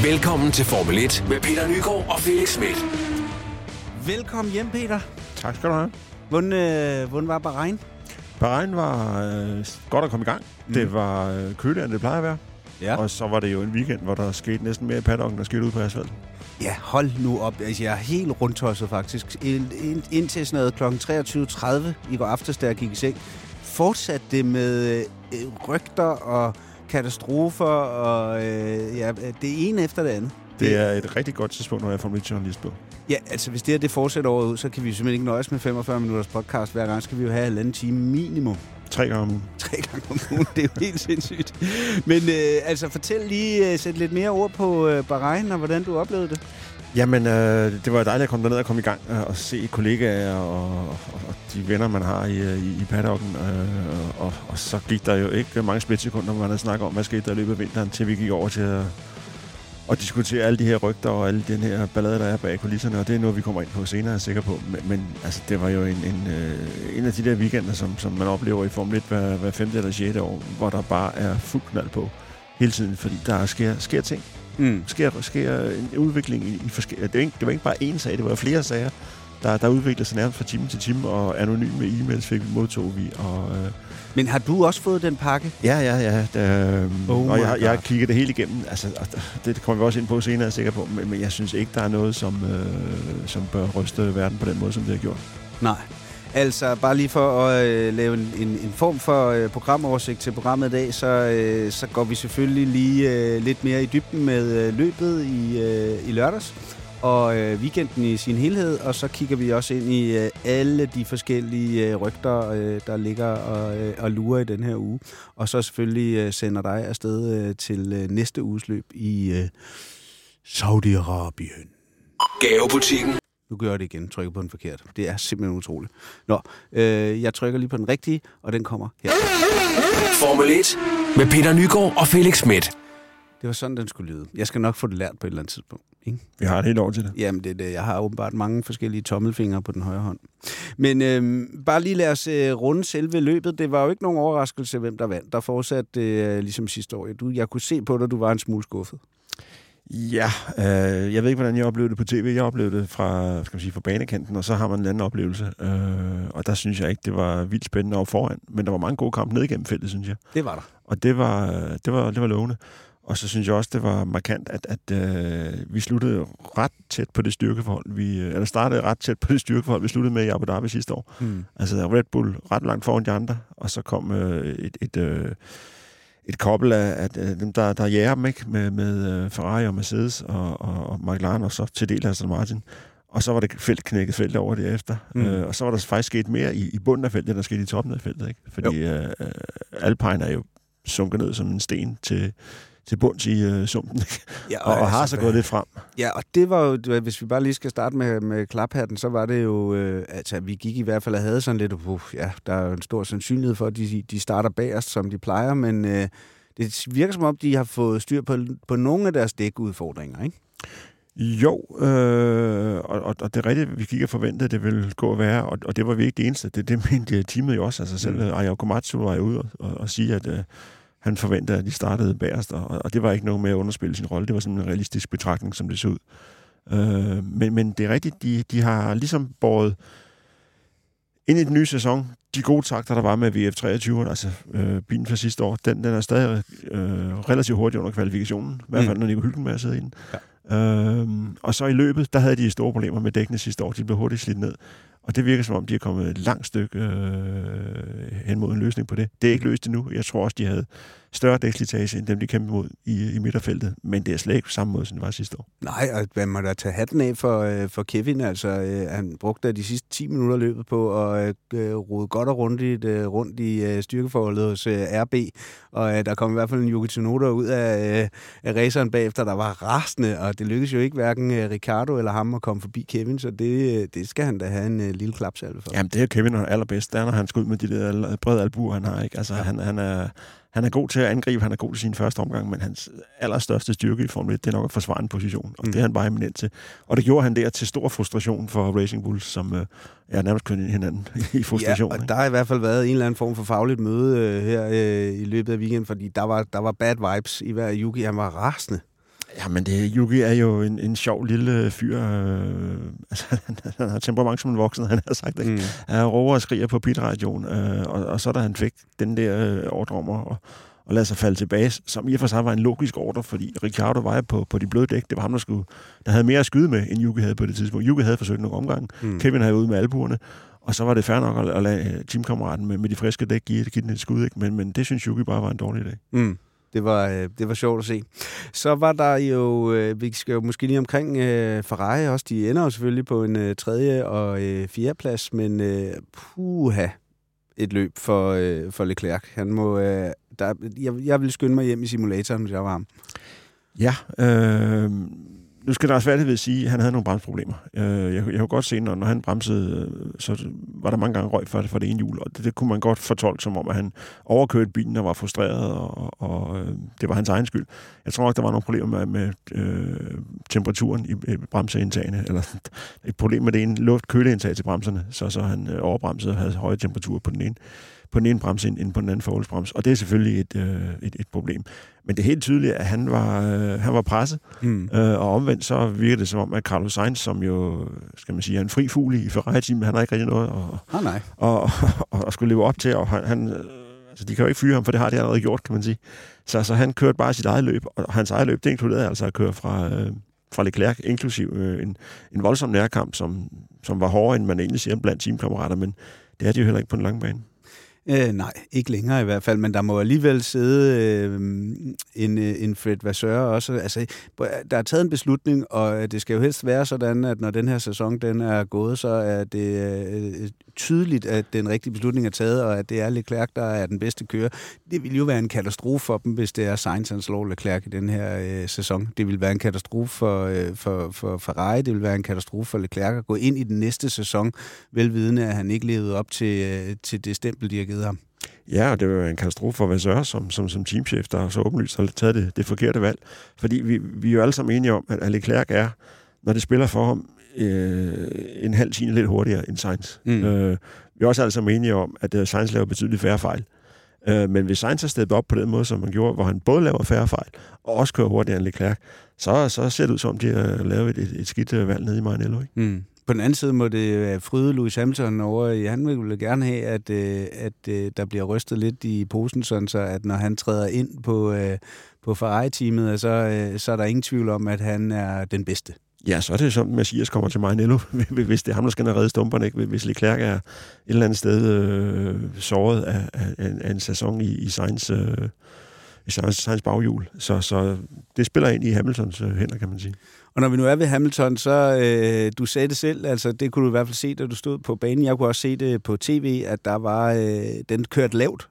Velkommen til Formel 1 med Peter Nygaard og Felix Smith. Velkommen hjem, Peter. Tak skal du have. Hvordan var Bahrain? Bahrain var godt at komme i gang. Det var køligere, end det plejer at være. Ja. Og så var det jo en weekend, hvor der skete næsten mere i paddocken, der skete ud på asfalten. Ja, hold nu op. Altså, jeg er helt rundtosset faktisk. Indtil sådan noget kl. 23.30 i går aftes, da jeg gik i seng, fortsatte det med rygter og katastrofer og det ene efter det andet. Det er et rigtig godt tidspunkt, når jeg er Formel 1-journalist på. Ja, altså hvis det fortsætter året ud, så kan vi simpelthen ikke nøjes med 45 minutters podcast. Hver gang skal vi jo have 1,5 time minimum. 3 gange om ugen. 3 gange om ugen, det er jo helt sindssygt. Men altså fortæl lige, sæt lidt mere ord på Bahrain, og hvordan du oplevede det. Jamen, det var dejligt at komme derned og komme i gang og se kollegaer og de venner, man har i paddocken. Og så gik der jo ikke mange splitsekunder, hvor man havde snakket om, hvad skete der i løbet af vinteren, til vi gik over til at diskutere alle de her rygter og alle den her ballade, der er bag kulisserne. Og det er noget, vi kommer ind på senere, er jeg sikker på. Men altså, det var jo en af de der weekender, som man oplever i Formel 1 hver 5. eller 6. år, hvor der bare er fuld knald på hele tiden, fordi der sker ting. Sker en udvikling i forskellige... Det var ikke bare én sag, det var flere sager, der udviklede sig nærmest fra time til time, og anonyme e-mails modtog vi. Men har du også fået den pakke? Ja. Og jeg har kigget det helt igennem. Altså, det kommer vi også ind på senere, er jeg sikker på. Men jeg synes ikke, der er noget, som bør ryste verden på den måde, som det har gjort. Nej. Altså, bare lige for at lave en form for programoversigt til programmet i dag, så går vi selvfølgelig lige lidt mere i dybden med løbet i lørdags og weekenden i sin helhed, og så kigger vi også ind i alle de forskellige rygter, der ligger og lurer i den her uge. Og så selvfølgelig sender dig afsted til næste uges løb i Saudi-Arabien. Gavebutikken. Nu gør jeg det igen, trykker på den forkert. Det er simpelthen utroligt. Nå, jeg trykker lige på den rigtige, og den kommer her. Formel 1 med Peter Nygaard og Felix Smith. Det var sådan, den skulle lyde. Jeg skal nok få det lært på et eller andet tidspunkt. Ikke? Vi har et helt år til det. Jamen, det er det. Jeg har åbenbart mange forskellige tommelfingre på den højre hånd. Men bare lige lad os runde selve løbet. Det var jo ikke nogen overraskelse, hvem der vandt. Der fortsatte ligesom sidste år. Jeg kunne se på dig, du var en smule skuffet. Ja, jeg ved ikke, hvordan jeg oplevede det på tv. Jeg oplevede det fra banekanten, og så har man en anden oplevelse. Og der synes jeg ikke, det var vildt spændende over foran. Men der var mange gode kampe ned igennem feltet, synes jeg. Det var der. Og det var lovende. Og så synes jeg også, det var markant, at vi sluttede ret tæt på det styrkeforhold. Startede ret tæt på det styrkeforhold, vi sluttede med i Abu Dhabi sidste år. Altså Red Bull ret langt foran de andre, og så kom et kobbel af dem, der jager dem, ikke? Med Ferrari og Mercedes og McLaren, og så til del Aston Martin. Og så var det knækket feltet over derefter. Og så var der faktisk sket mere i bunden af feltet, der skete i toppen af feltet, ikke? Fordi Alpine er jo sunket ned som en sten til bunds i sumpen, ja, og har så gået lidt frem. Ja, og det var jo, hvis vi bare lige skal starte med klaphatten, så var det jo, vi gik i hvert fald og havde sådan lidt, der er jo en stor sandsynlighed for, at de starter bagerst, som de plejer, men det virker som om, de har fået styr på nogle af deres dækudfordringer, ikke? Jo, og det er rigtigt, vi gik og forventede, det ville gå at være, og det var vi ikke det eneste. Det mente teamet jo også, altså selv Ayao Komatsu var jo ude og sige, at han forventede, at de startede bagerst, og det var ikke noget med at underspille sin rolle. Det var sådan en realistisk betragtning, som det så ud. Men det er rigtigt, de har ligesom båret ind i den nye sæson. De gode takter, der var med VF23, altså bilen fra sidste år, den er stadig relativt hurtig under kvalifikationen. I hvert fald, når Nico Hülkenberg sidder i den. Ja. Og så i løbet, der havde de store problemer med dækkene sidste år. De blev hurtigt slidt ned. Og det virker som om, de er kommet et langt stykke hen mod en løsning på det. Det er ikke løst endnu. Jeg tror også, de havde større dækslitage, end dem, de kæmpede mod i midterfeltet. Men det er slet ikke på samme måde, som det var sidste år. Nej, og man må da tage hatten af for Kevin. Altså, han brugte de sidste 10 minutter løbet på at rode godt og rundt i styrkeforholdet hos RB. Og der kom i hvert fald en Yuki Tsunoda ud af raceren bagefter, der var rasende. Og det lykkedes jo ikke hverken Ricardo eller ham at komme forbi Kevin, så det skal han da have en lille klapsalve for. Jamen, det er Kevin allerbedst. Der når han skal ud med de der brede albuer, han har, ikke? Altså, ja. Han er god til at angribe, han er god til sin første omgang, men hans allerstørste styrke i Formel 1, det er nok at forsvare en position, og det er han bare eminent til. Og det gjorde han der til stor frustration for Racing Bulls, som nærmest kønne ind hinanden i frustration. Ja, og der har i hvert fald været en eller anden form for fagligt møde her i løbet af weekenden, fordi der var bad vibes i hver Yuki, han var rasende. Jamen, Yuki er jo en sjov lille fyr. Han har temperament som en voksen, han har sagt. Ikke? Han råber og skriger på pitradioen, og så da han fik den der ordre om at lade sig falde tilbage, som i og for sig var en logisk ordre, fordi Ricciardo var på de bløde dæk. Det var ham, der havde mere at skyde med, end Yuki havde på det tidspunkt. Yuki havde forsøgt nogle omgange. Kevin havde ude med albuerne, og så var det fair nok at lade teamkammeraten med de friske dæk give den et skud. Ikke? Men det synes Yuki bare var en dårlig idé. Det var sjovt at se. Så var der jo, vi skal jo måske lige omkring Ferrari også, de ender jo selvfølgelig på en 3. og 4. plads, men et løb for Leclerc. Han må, jeg vil skynde mig hjem i simulatoren, hvis jeg var ham. Ja, nu skal der også være det ved at sige, at han havde nogle bremsproblemer. Jeg kunne godt se, når han bremsede, så var der mange gange røg for det ene hjul, og det kunne man godt fortolke som om, at han overkørte bilen og var frustreret, og det var hans egen skyld. Jeg tror nok, der var nogle problemer med temperaturen i bremseindtagene, eller et problem med det ene luft-køleindtag til bremserne, så han overbremsede og havde høje temperaturer på den ene bremse end på den anden forholdsbremse. Og det er selvfølgelig et problem. Men det er helt tydeligt, at han var presset. Og omvendt så virker det som om, at Carlos Sainz, som jo, skal man sige, er en fri fugl i Ferrari-teamet, han har ikke rigtig noget og skulle leve op til, og altså de kan jo ikke fyre ham, for det har de allerede gjort, kan man sige. Så han kørte bare sit eget løb, og hans eget løb, det inkluderede altså at køre fra Leclerc, inklusiv en voldsom nærkamp, som var hårdere, end man egentlig siger blandt teamkammerater, men det er de jo heller ikke på den lange bane. Nej, ikke længere i hvert fald, men der må alligevel sidde en Fred Vasseur også. Altså, der er taget en beslutning, og det skal jo helst være sådan, at når den her sæson den er gået, så er det tydeligt, at den rigtige beslutning er taget, og at det er Leclerc, der er den bedste kører. Det vil jo være en katastrofe for dem, hvis det er Sainz, han slår Leclerc i den her sæson. Det vil være en katastrofe for Ferrari, det vil være en katastrofe for Leclerc at gå ind i den næste sæson, velvidende, at han ikke levede op til det stempel, de har givet ham. Ja, og det var en katastrofe for Vasseur som teamchef, der så åbenlyst har taget det forkerte valg. Fordi vi er jo alle sammen enige om, at Leclerc er, når det spiller for ham, en halv time lidt hurtigere end Sainz. Vi er også alle sammen enige om, at Sainz laver betydeligt færre fejl. Men hvis Sainz har steppet op på den måde, som han gjorde, hvor han både laver færre fejl, og også kører hurtigere end Leclerc, så ser det ud som, de har lavet et skidt valg nede i Maranello. På den anden side må det fryde Lewis Hamilton over. Han vil gerne have, at der bliver rystet lidt i posen, sådan så at når han træder ind på Ferrari-teamet, så er der ingen tvivl om, at han er den bedste. Ja, så er det som Messias kommer til Maranello, hvis det er ham, der skal redde stumperne, ikke? Hvis Leclerc er et eller andet sted såret af en sæson i Sainz baghjul. Så det spiller ind i Hamiltons hænder, kan man sige. Og når vi nu er ved Hamilton, så du sagde det selv, altså det kunne du i hvert fald se, da du stod på banen. Jeg kunne også se det på tv, at der var den kørt lavt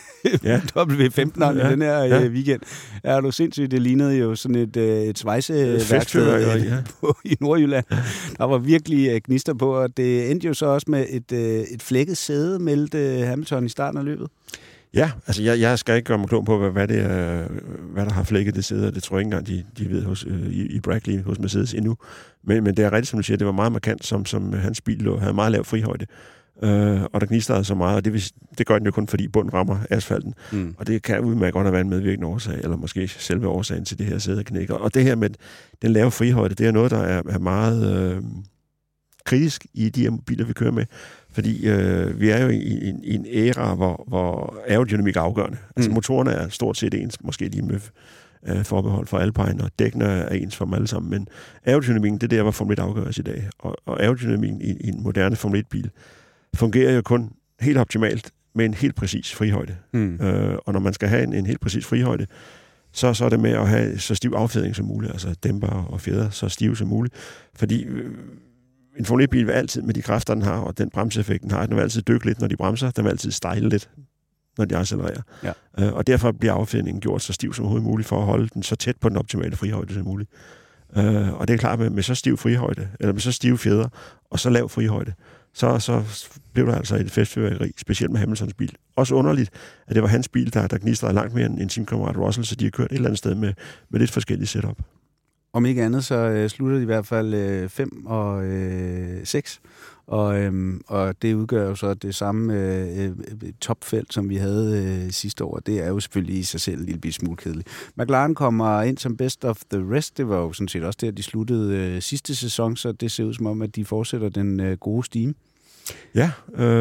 W15'eren i den her weekend. Er du sindssygt, det lignede jo sådan et svejseværksted i Nordjylland. Der var virkelig gnister på, og det endte jo så også med et flækket sæde, meldte Hamilton i starten af løbet. Ja, altså jeg skal ikke gøre mig klog på, hvad der har flækket det sæde, det tror jeg ikke engang, de ved i Brackley hos Mercedes endnu. Men det er rigtigt, som du siger, det var meget markant, som hans bil havde meget lav frihøjde. Og der gnistrede så meget, og det gør den jo kun, fordi bunden rammer asfalten. Og det kan udmærket godt have været en medvirkende årsag, eller måske selve årsagen til det her sædeknæk. Og det her med den lave frihøjde, det er noget, der er meget kritisk i de her biler, vi kører med. Fordi vi er jo i en æra, hvor aerodynamik er afgørende. Altså motorerne er stort set ens, måske lige med forbehold for Alpine, og dækkene er ens for dem alle sammen. Men aerodynamikken, det er der, hvor Formel 1 afgøres i dag. Og aerodynamikken i en moderne Formel 1-bil fungerer jo kun helt optimalt med en helt præcis frihøjde. Og når man skal have en helt præcis frihøjde, så er det med at have så stiv affjedring som muligt, altså dæmper og fjeder så stive som muligt. Fordi en Formel 1-bil vil altid, med de kræfter, den har, og den bremseeffekt, den har, den vil altid dykke lidt, når de bremser. Den vil altid stejle lidt, når de accelererer. Ja. Og derfor bliver affjedringen gjort så stiv som overhovedet muligt, for at holde den så tæt på den optimale frihøjde som muligt. Og det er klart, med så stiv frihøjde, eller med så stive fjeder, og så lav frihøjde, så blev der altså et festfyrværkeri, specielt med Hamiltons bil. Også underligt, at det var hans bil, der gnistrede langt mere end teamkammerat Russell, så de har kørt et eller andet sted med lidt forskellige setup. Om ikke andet, så slutter de i hvert fald 5 og 6. Og det udgør jo så det samme topfelt, som vi havde sidste år. Det er jo selvfølgelig i sig selv en lille smule kedeligt. McLaren kommer ind som best of the rest. Det var jo sådan set også det, at de sluttede sidste sæson, så det ser ud som om, at de fortsætter den gode stime. Ja,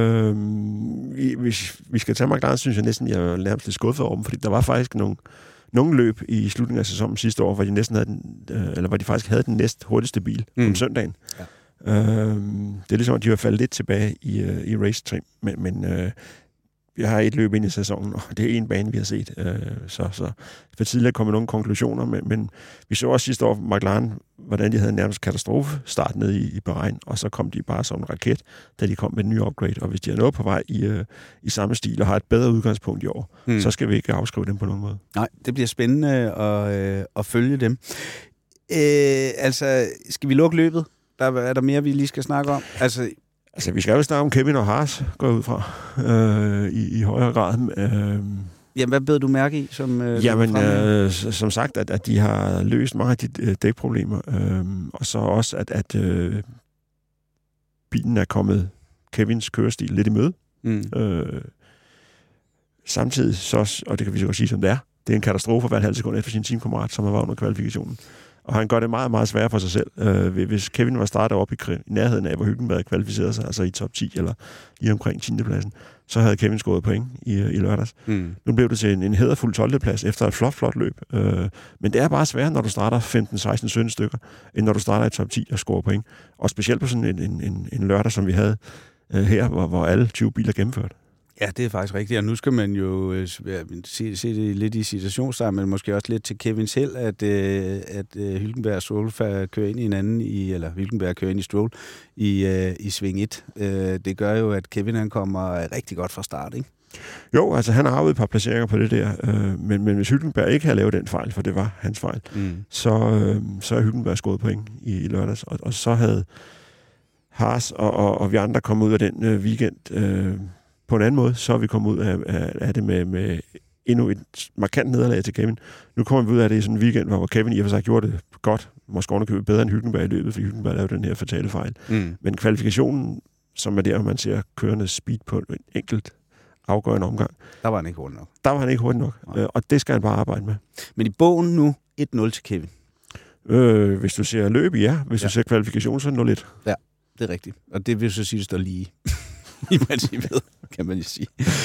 hvis vi skal tage McLaren, synes jeg næsten, jeg er nærmest lidt skuffet over dem, fordi der var faktisk nogle løb i slutningen af sæsonen sidste år, hvor de næsten havde hvor de faktisk havde den næst hurtigste bil om søndagen. Ja. Det er ligesom, at de har faldet lidt tilbage i race trim, men jeg har et løb ind i sæsonen, og det er en bane, vi har set. Så for tidligere kom nogle konklusioner, men vi så også sidste år McLaren, hvordan de havde nærmest katastrofe start ned i Bahrain, og så kom de bare som en raket, da de kom med den nye upgrade. Og hvis de er noget på vej i samme stil og har et bedre udgangspunkt i år, så skal vi ikke afskrive dem på nogen måde. Nej, det bliver spændende at følge dem. Skal vi lukke løbet? Er der mere, vi lige skal snakke om? Altså, vi skal jo snakke om Kevin og Haas, går jeg ud fra, i højere grad. Jamen, hvad bed du mærke i? Som sagt, at de har løst mange af de dækproblemer, og så også, at bilen er kommet Kevins kørestil lidt i møde. Samtidig så, og det kan vi så godt sige, som det er en katastrofe at være en halv sekund efter sin teamkammerat, som var under kvalifikationen. Og han gør det meget, meget sværere for sig selv. Hvis Kevin var startet op i nærheden af, hvor Hülkenberg kvalificerede sig, altså i top 10 eller lige omkring 10. pladsen, så havde Kevin scoret point i lørdags. Nu blev det til en hæderfuld 12. plads efter et flot løb. Men det er bare sværere, når du starter 15, 16, 17 stykker, end når du starter i top 10 og scorer point. Og specielt på sådan en lørdag, som vi havde her, hvor alle 20 biler gennemført. Ja, det er faktisk rigtigt, og nu skal man jo se det lidt i situationstegn, men måske også lidt til Kevin selv, at Hülkenberg og Stroll kører ind i hinanden, eller Hülkenberg kører ind i Stroll i sving 1. Det gør jo, at Kevin han kommer rigtig godt fra start, ikke? Jo, altså han har arvet et par placeringer på det der, men hvis Hülkenberg ikke havde lavet den fejl, for det var hans fejl, så er Hülkenberg scoret point i lørdags, og så havde Haas og vi andre kommet ud af den weekend på en anden måde, så er vi kommet ud af det med endnu et markant nederlag til Kevin. Nu kommer vi ud af det i sådan en weekend, hvor Kevin i og for sig gjorde det godt, måske ovenikøbet bedre end Hülkenberg i løbet, fordi Hülkenberg lavede den her fatale fejl. Men kvalifikationen, som er der, hvor man ser kørendes speed på en enkelt afgørende omgang. Der var han ikke hurtig nok. Og det skal han bare arbejde med. Men i bogen nu, 1-0 til Kevin. Hvis du ser løb, ja. Hvis du ser kvalifikation, så er det 0-1. Ja, det er rigtigt. Og det vil så sige, at det står lige. I princippet, kan man jo sige.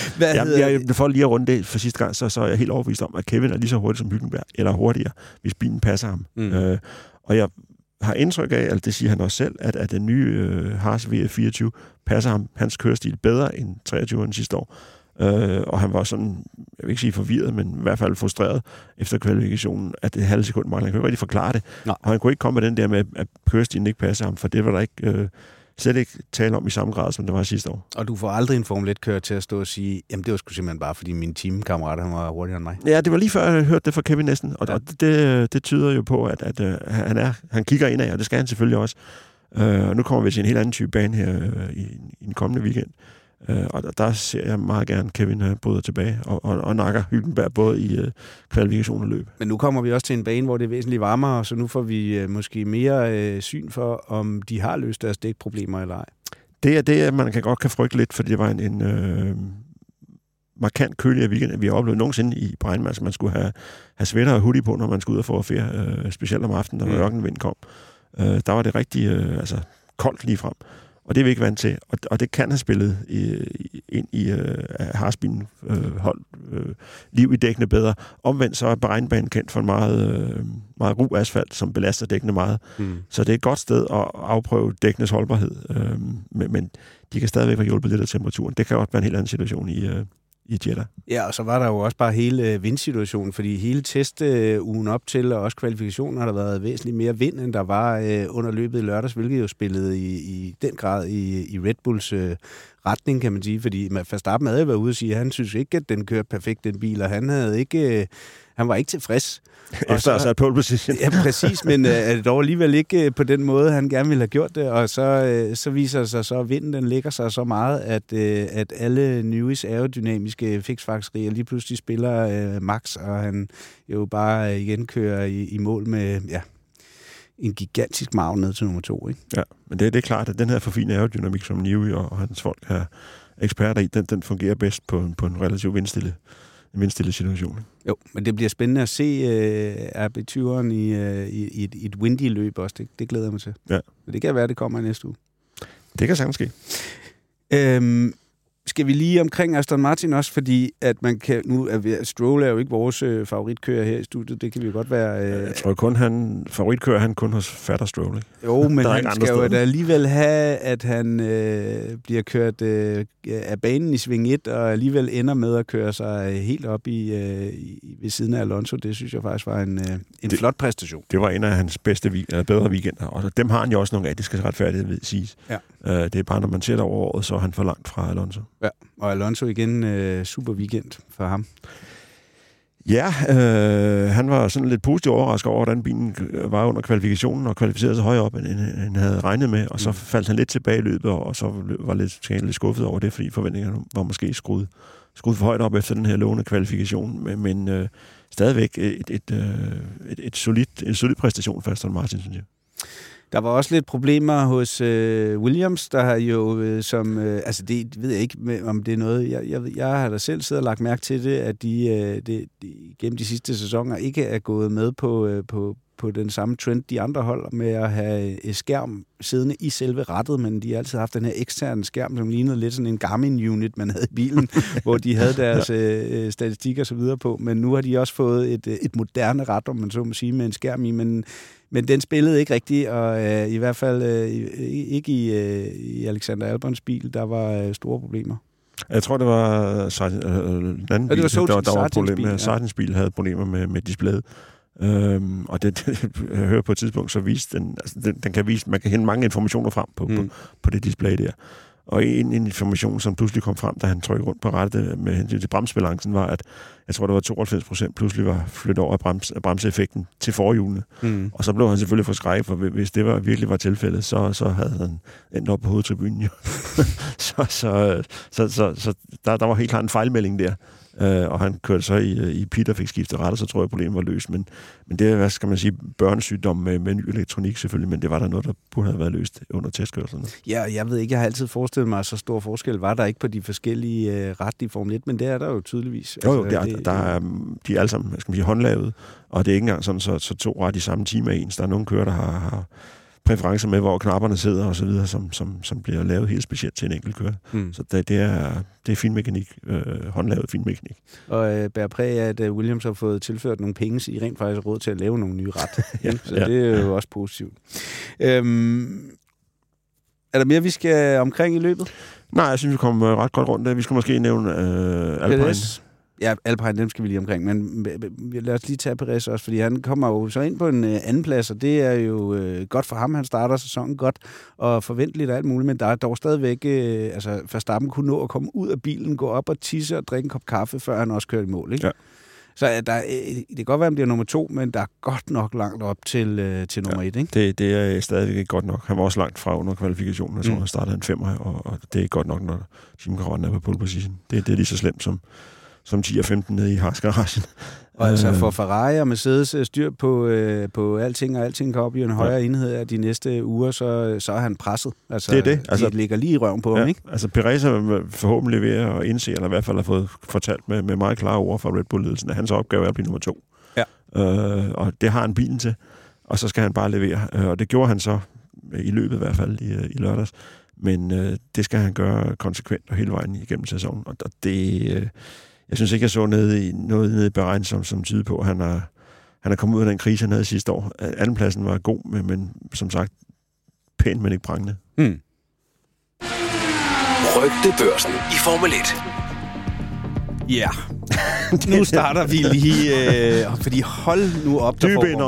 For lige at runde det for sidste gang, så er jeg helt overbevist om, at Kevin er lige så hurtig som Hülkenberg, eller hurtigere, hvis bilen passer ham. Og jeg har indtryk af, at det siger han også selv, at den nye Haas V24 passer ham, hans kørestil bedre end 23'eren sidste år. Og han var sådan, jeg vil ikke sige forvirret, men i hvert fald frustreret efter kvalifikationen, at det halve sekund mangler. Han kunne ikke rigtig forklare det. Nej. Og han kunne ikke komme med den der med, at kørestilen ikke passer ham, for det var der ikke... slet ikke tale om i samme grad, som det var sidste år. Og du får aldrig en Formel 1-kører til at stå og sige, jamen det var sgu simpelthen bare, fordi min teamkammerat, han var hurtigere end mig. Ja, det var lige før, jeg hørte det fra Kevin næsten, og det tyder jo på, at han kigger indad, og det skal han selvfølgelig også. Og nu kommer vi til en helt anden type bane her i den kommende weekend. Og der ser jeg meget gerne Kevin bryder tilbage og nakker Hülkenberg både i kvalifikation og løb. Men nu kommer vi også til en bane, hvor det er væsentligt varmere, så nu får vi måske mere syn for, om de har løst deres dækproblemer eller ej. Det er det, man godt kan frygte lidt, fordi det var en markant køligere weekend, vi har oplevet nogensinde i Bahrain. Altså man skulle have sweater og hoodie på, når man skulle ud og få ferie, specielt om aftenen, når ørkenvind kom. Der var det rigtig koldt lige frem. Og det er vi ikke vant til. Og det kan have spillet ind i Haas-bilen liv i dækkene bedre. Omvendt så er Bahrain-banen kendt for en meget ru asfalt, som belaster dækkene meget. Så det er et godt sted at afprøve dækkenes holdbarhed. Men de kan stadigvæk have hjulpet lidt af temperaturen. Det kan godt være en helt anden situation i Jeddah. Ja, og så var der jo også bare hele vindsituationen, fordi hele testugen op til, og også kvalifikationen, har der været væsentligt mere vind, end der var under løbet i lørdags, hvilket jo spillede i den grad i Red Bulls retning, kan man sige, fordi Verstappen havde været ude og sige, at han synes ikke, at den kørte perfekt, den bil, og han var ikke tilfreds. Efter at have pole position. Ja, præcis, men er det dog alligevel ikke på den måde, han gerne ville have gjort det, og så viser det sig så, at vinden den lægger sig så meget, at alle Newies aerodynamiske fiksfakserier lige pludselig spiller max, og han jo bare igen kører i mål med, en gigantisk marg ned til nummer 2, ikke? Ja, men det er klart, at den her forfine aerodynamik, som Newey og hans folk er eksperter i, den fungerer bedst på en relativt vindstille situation. Jo, men det bliver spændende at se RB20'eren i et windy løb også. Det glæder jeg mig til. Ja. Det kan være, det kommer i næste uge. Det kan sagtens ske. Skal vi lige omkring Aston Martin også, fordi at man kan nu Stroll er jo ikke vores favoritkører her i studiet, det kan vi jo godt være. Jeg tror kun favoritkører han kun hos fatter Stroll, ikke? Jo, men han skal jo da alligevel have, at han bliver kørt af banen i sving 1 og alligevel ender med at køre sig helt op ved siden af Alonso. Det synes jeg faktisk var en flot præstation. Det var en af hans bedre weekender, og dem har han jo også nogle af, det skal retfærdigt siges. Ja. Det er bare, når man ser det over året, så er han for langt fra Alonso. Ja, og Alonso igen super weekend for ham. Ja, han var sådan lidt positivt overrasket over, hvordan bilen var under kvalifikationen og kvalificerede sig højere op, end han havde regnet med, og så faldt han lidt tilbage i løbet, og så var lidt skuffet over det, fordi forventningerne var måske skruet for højt op efter den her lovende kvalifikation, men stadigvæk en solid præstation for Aston Martin, synes jeg. Der var også lidt problemer hos Williams, der har jo det ved jeg ikke, om det er noget. Jeg har da selv siddet og lagt mærke til det, at de gennem de sidste sæsoner ikke er gået med på den samme trend, de andre hold med at have skærm siddende i selve rattet, men de har altid haft den her eksterne skærm, som lignede lidt sådan en Garmin-unit, man havde i bilen, hvor de havde deres statistik og så videre på, men nu har de også fået et moderne rat, om man så må sige, med en skærm i, men den spillede ikke rigtigt, og i hvert fald ikke i Alexander Albons bil, der var store problemer. Jeg tror, det var den anden bil, der var problemer med. Sargents bil havde problemer med displayet. Og det jeg hører på et tidspunkt, så viste den kan vise, man kan hente mange informationer frem på det display der. Og en information, som pludselig kom frem, da han trykkede rundt på rattet med hensyn til bremsbalancen, var, at jeg tror, det var 92% pludselig var flyttet over af bremseeffekten til forhjulene. Og så blev han selvfølgelig forskrækket, for hvis det virkelig var tilfældet, så havde han endt op på hovedtribunen. Jo. så der var helt klart en fejlmelding der. Og han kørte så i pit og fik skiftet retter, så tror jeg, problemet var løst. Men det er, hvad skal man sige, børnesygdom med ny elektronik selvfølgelig, men det var der noget, der burde have været løst under testkørslerne. Ja, jeg ved ikke, jeg har altid forestillet mig, at så stor forskel var der ikke på de forskellige ret i Formel 1, men det er der jo tydeligvis. Jo, der er, de er alle sammen, skal man sige, håndlavet, og det er ikke engang sådan, så to ret i samme time er ens. Der er nogle kører, der har præferencer med, hvor knapperne sidder og så videre, som bliver lavet helt specielt til en enkelt kører. Så det er finmekanik, håndlavet finmekanik. Og bærer præg af, at Williams har fået tilført nogle penge, så I rent faktisk råd til at lave nogle nye ret. Så det er jo også positivt. Er der mere, vi skal omkring i løbet? Nej, jeg synes, vi kommer ret godt rundt. Vi skal måske nævne Alpine. Ja, Alpine, dem skal vi lige omkring, men lad os lige tage Perez også, fordi han kommer jo så ind på en anden plads, og det er jo godt for ham. Han starter sæsonen godt og forventeligt og alt muligt, men der er dog stadigvæk, Verstappen kunne nå at komme ud af bilen, gå op og tisse og drikke en kop kaffe, før han også kører i mål, ikke? Ja. Så det kan godt være, at han bliver nummer 2, men der er godt nok langt op til nummer 1, ikke? Det er stadigvæk ikke godt nok. Han var også langt fra under kvalifikationen. Jeg tror, han startede en 5'er, og det er ikke godt nok, når teamkammeraten er på pole position. Det er lige så slemt som 10 og 15 nede i Haas-garagen. Og altså for Ferrari og Mercedes styr på alting, og alting kan op i en højere enhed af de næste uger, så er han presset. Altså, det er det. Altså, de ligger lige i røven på ham, ikke? Altså Perez er forhåbentlig ved at indse, eller i hvert fald har fået fortalt med meget klare ord fra Red Bull-ledelsen, at hans opgave er at blive nummer 2. Ja. Og det har han bilen til, og så skal han bare levere. Og det gjorde han så i løbet i hvert fald i lørdags. Men det skal han gøre konsekvent og hele vejen igennem sæsonen. Og det... Jeg synes ikke, jeg så noget nede i Bahrain, som tyder på, at han er kommet ud af den krise, han havde sidste år. Andenpladsen var god, men som sagt, pænt, men ikke prangende. Rygtebørsen i Formel 1. Ja, nu starter vi lige, fordi hold nu op.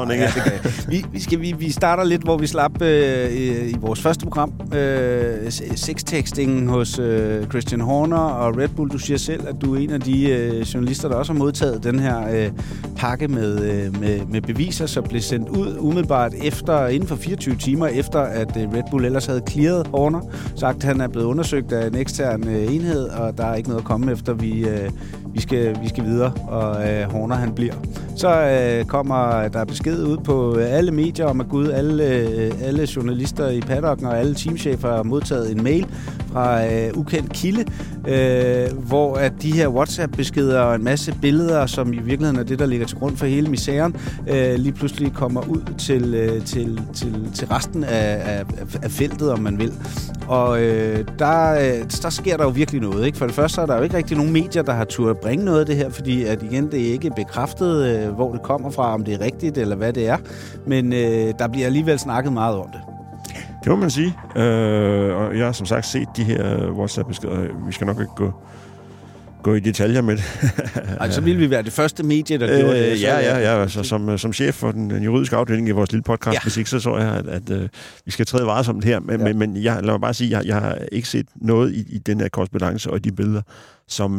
Vi starter lidt, hvor vi slap i vores første program. Sextextingen hos Christian Horner og Red Bull. Du siger selv, at du er en af de journalister, der også har modtaget den her pakke med beviser, som blev sendt ud umiddelbart inden for 24 timer efter, at Red Bull ellers havde clearet Horner. Sagt, at han er blevet undersøgt af en ekstern enhed, og der er ikke noget at komme efter. Vi vi skal videre, og Horner han bliver. Så kommer der besked ud på alle medier om, at Gud, alle journalister i paddocken og alle teamchefer har modtaget en mail fra ukendt kilde, hvor at de her WhatsApp-beskeder og en masse billeder, som i virkeligheden er det, der ligger til grund for hele misæren, lige pludselig kommer ud til resten af feltet, om man vil. Og der sker der jo virkelig noget, ikke? For det første så er der jo ikke rigtig nogen medier, der har turde bringe noget af det her, fordi at igen, det er ikke bekræftet, hvor det kommer fra, om det er rigtigt eller hvad det er. Men der bliver alligevel snakket meget om det. Det må man sige. Og jeg har som sagt set de her WhatsApp-beskeder. Vi skal nok ikke gå i detaljer med det. Altså, så ville vi være det første medie, der gjorde det. Ja. Altså, som chef for den juridiske afdeling i vores lille podcast, musik, så jeg, at vi skal træde varsomt her. Men lad mig bare sige, jeg har ikke set noget i den her korrespondance og de billeder, som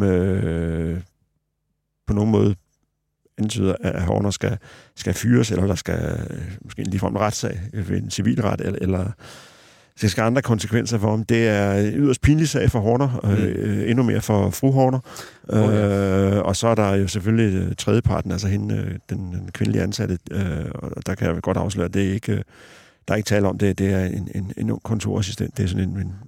på nogen måde antyder, at Horner skal fyres, eller der skal måske ligefrem en retssag ved en civilret, eller det skal andre konsekvenser for ham. Det er en yderst pinlig sag for Horner, endnu mere for fru Horner. Og så er der jo selvfølgelig tredjeparten, altså hende, den kvindelige ansatte, og der kan jeg godt afsløre, at det er ikke, der er ikke tale om det. Det er en ung kontorassistent. Det er sådan en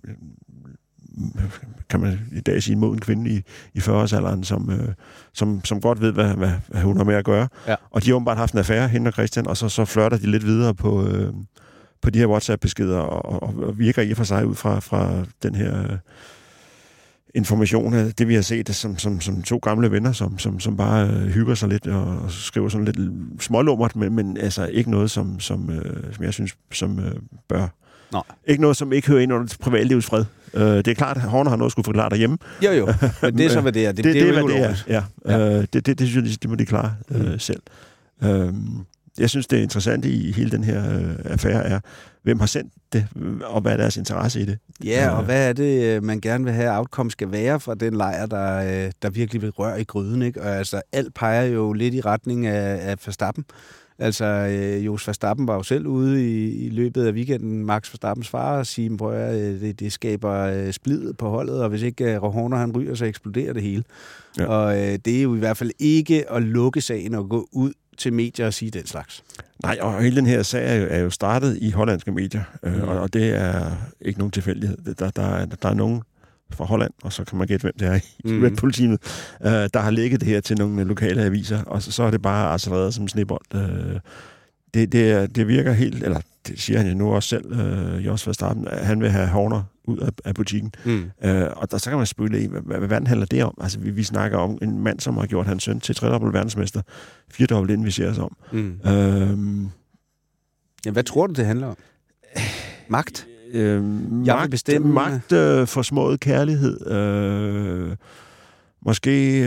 kan man i dag sige, mod en kvinde i 40-årsalderen, som godt ved, hvad hun har med at gøre. Ja. Og de har åbenbart haft en affære, hende og Christian, og så flirter de lidt videre på de her WhatsApp-beskeder, og virker i og for sig ud fra den her information, det vi har set som to gamle venner, som bare hygger sig lidt og skriver sådan lidt smålummert, men altså ikke noget, som jeg synes, som bør. Nej. Ikke noget, som ikke hører ind under privatlivets fred. Det er klart, at Horner har noget at skulle forklare derhjemme. Jo, men det er så, hvad det er. Det er jo hvad det er. Ja. Det synes jeg, det må de klare selv. Jeg synes, det er interessant i hele den her affære er, hvem har sendt det, og hvad er deres interesse i det. Ja, og hvad er det, man gerne vil have, outcome skal være fra den lejr, der virkelig vil røre i gryden, ikke? Og altså, alt peger jo lidt i retning af Verstappen. Altså, Jos Verstappen var jo selv ude i løbet af weekenden, Max Verstappens far, og sige, det skaber splid på holdet, og hvis ikke Horner han ryger, så eksploderer det hele. Ja. Og det er jo i hvert fald ikke at lukke sagen og gå ud til medier og sige den slags. Nej, og hele den her sag er jo startet i hollandske medier, og det er ikke nogen tilfældighed. Der er nogen fra Holland, og så kan man gætte, hvem det er i Red Bull-teamet, der har lægget det her til nogle lokale aviser, og så er det bare accelereret som snebold. Det virker helt, eller det siger han jo nu også selv, Jos Verstappen, at han vil have Horner ud af butikken. Og så kan man spille i, hvad handler det om? Altså, vi snakker om en mand, som har gjort hans søn til 3-dobbelt verdensmester, 4-dobbelt inden vi ser os om. Ja, hvad tror du, det handler om? Magt? Magt, forsmået kærlighed, måske,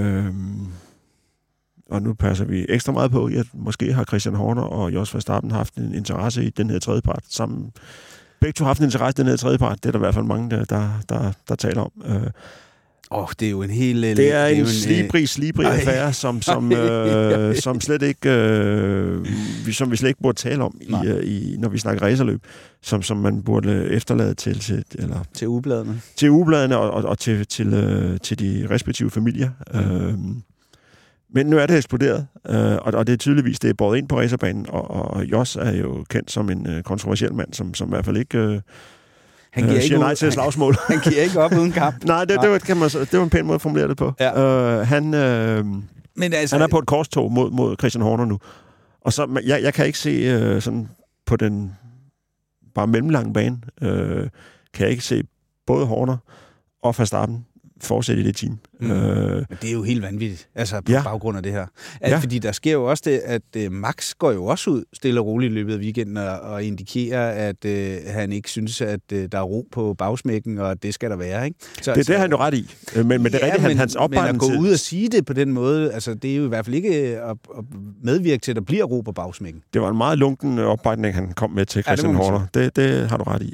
og nu passer vi ekstra meget på, at måske har Christian Horner og Jos Verstappen haft en interesse i den her tredjepart sammen. Begge to har haft en interesse i den her tredjepart. Det er der i hvert fald mange, der taler om. Det er jo en hel... Det er en slibrig affære, som slet ikke, som vi slet ikke burde tale om, når vi snakker racerløb, som man burde efterlade til ugebladene. Til ugebladene og til de respektive familier. Men nu er det eksploderet, og det er tydeligvis, det er båret ind på racerbanen, og Jos er jo kendt som en kontroversiel mand, som i hvert fald ikke... Han siger nej til slagsmål. Han giver ikke op uden kamp. Nej, det var en pæn måde at formulere det på. Ja. Han er på et korstog mod Christian Horner nu. Og så, jeg kan ikke se sådan på den bare mellemlange bane, kan jeg ikke se både Horner og Verstappen fortsætte i det team. Men det er jo helt vanvittigt, altså på baggrund af det her. Fordi der sker jo også det, at Max går jo også ud stille og roligt i løbet af weekenden og indikerer, at han ikke synes, at der er ro på bagsmækken, og det skal der være, ikke? Så, det er han jo ret i. Men det er rigtigt, hans opbakning til... Men at gå ud og sige det på den måde, altså det er jo i hvert fald ikke at medvirke til, at der bliver ro på bagsmækken. Det var en meget lunken opbakning, han kom med til Christian Horner. Det har du ret i.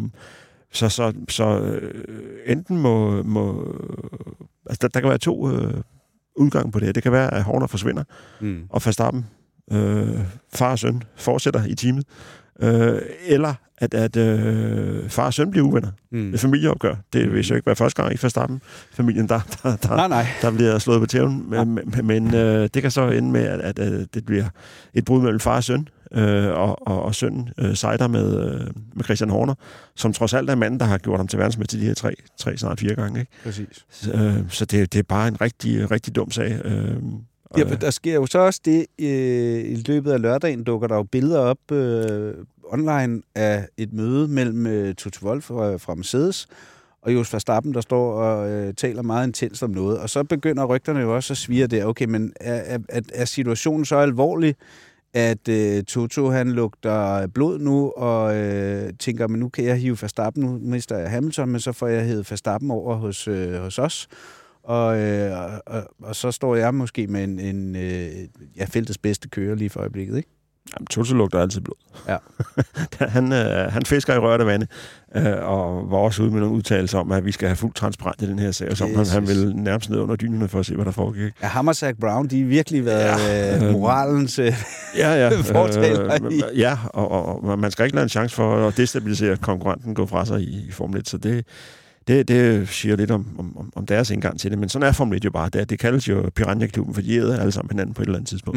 Så enten må altså der kan være to udgange på det her. Det kan være, at Horner forsvinder, og Verstappen, far og søn, fortsætter i teamet. eller at far og søn bliver uvenner. Et familieopgør. Det vil jo ikke være første gang i Verstappen-familien, der bliver slået på tæven. Men det kan så ende med, at det bliver et brud mellem far og søn, og sønnen sejder med Christian Horner, som trods alt er manden, der har gjort ham til verdensmester de her tre snart 4 gange. Ikke? Præcis. Så det er bare en rigtig, rigtig dum sag. Ja, der sker jo så også det, i løbet af lørdagen dukker der jo billeder op online af et møde mellem Toto Wolff fra Mercedes og Jos Verstappen, der står og taler meget intenst om noget. Og så begynder rygterne jo også at svire der. Okay, men er situationen så alvorlig, at Toto han lugter blod nu og tænker, men nu kan jeg hive Verstappen, nu mister jeg Hamilton, men så får jeg hævet Verstappen over hos os. Og så står jeg måske med en feltets bedste kører lige for øjeblikket, ikke? Jamen, Toto lugter altid blod. Ja. han fisker i rørte vande, og var også ude med nogle udtalelser om, at vi skal have fuldt transparent i den her sag, og så han vil nærmest ned under dynerne for at se, hvad der foregik. Ja, ham og Zach Brown, de har virkelig været moralens fortaler. Ja, og man skal ikke lade en chance for at destabilisere konkurrenten gå fra sig i Formel 1, så det siger lidt om deres indgang til det, men sådan er Formel 1 jo bare. Det kaldes jo Piranha-klubben, for de æder alle sammen hinanden på et eller andet tidspunkt.